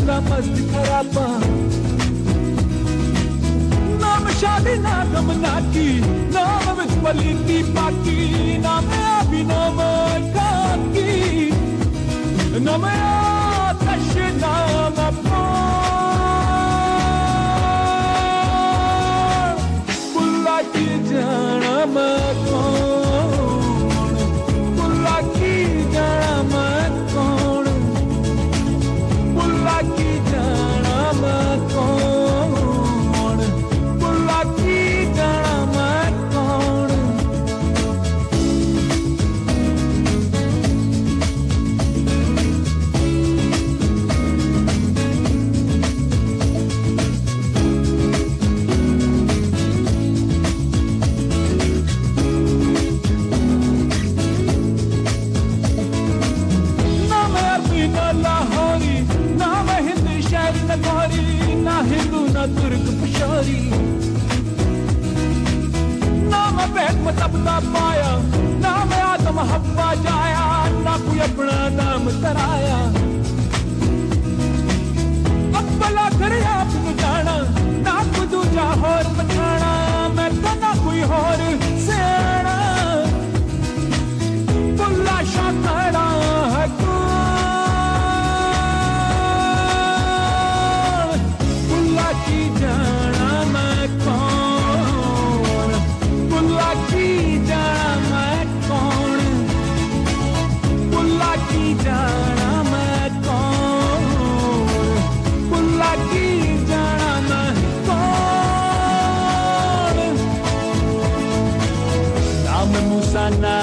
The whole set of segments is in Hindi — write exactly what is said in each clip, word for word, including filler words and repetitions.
दा मस्त खराबा नाम शादी ना गम ना की नाम विच पलीती पाकी नाम अभिनव काकी नाम आतश नाम बुल्ला की जाना मैं कौन बुल्ला की जाना मैं कौन बुल्ला की जाना मैं कौन बुल्ला की जाना मैं कौन लाहौरी ना मैं हिंद शहर नगौरी ना हिंदू ना तुर्क पशौरी ना मैं बैठ मतबला पाया ना मैं आदम हब्बा जाया ना कोई अपना नाम तराया अब्बला करे आप जाना ना कोई दूजा होर पछाना मैं तो ना कोई होर सेना बुल्ला शाखड़ा है की जाना मैं कौन बुल्ला की जाना मैं कौन बुल्ला की जाना मैं कौन बुल्ला की जाना मैं कौन नाम मूसा ना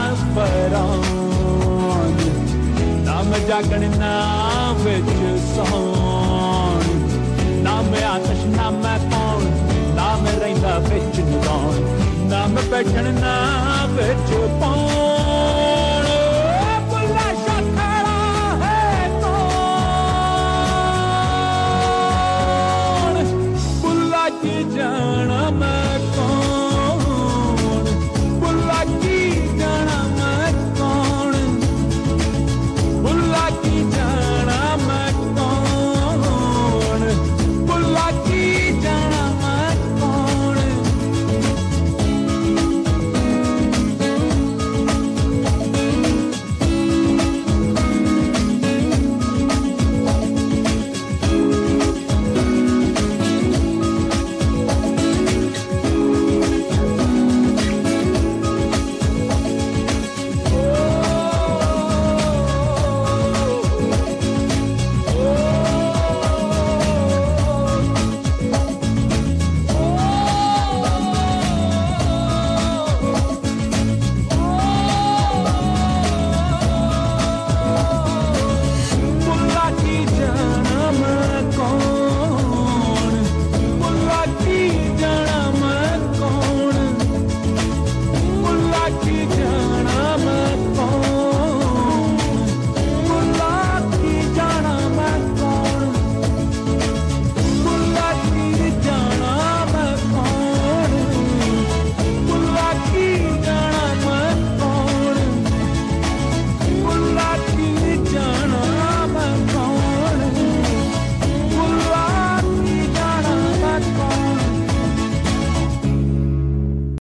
फरौन नाम जागण ना विच सोन नाम आतश ना मैं कौन नाम रहिंदा विच नौन नाम बैठण ना विच पौन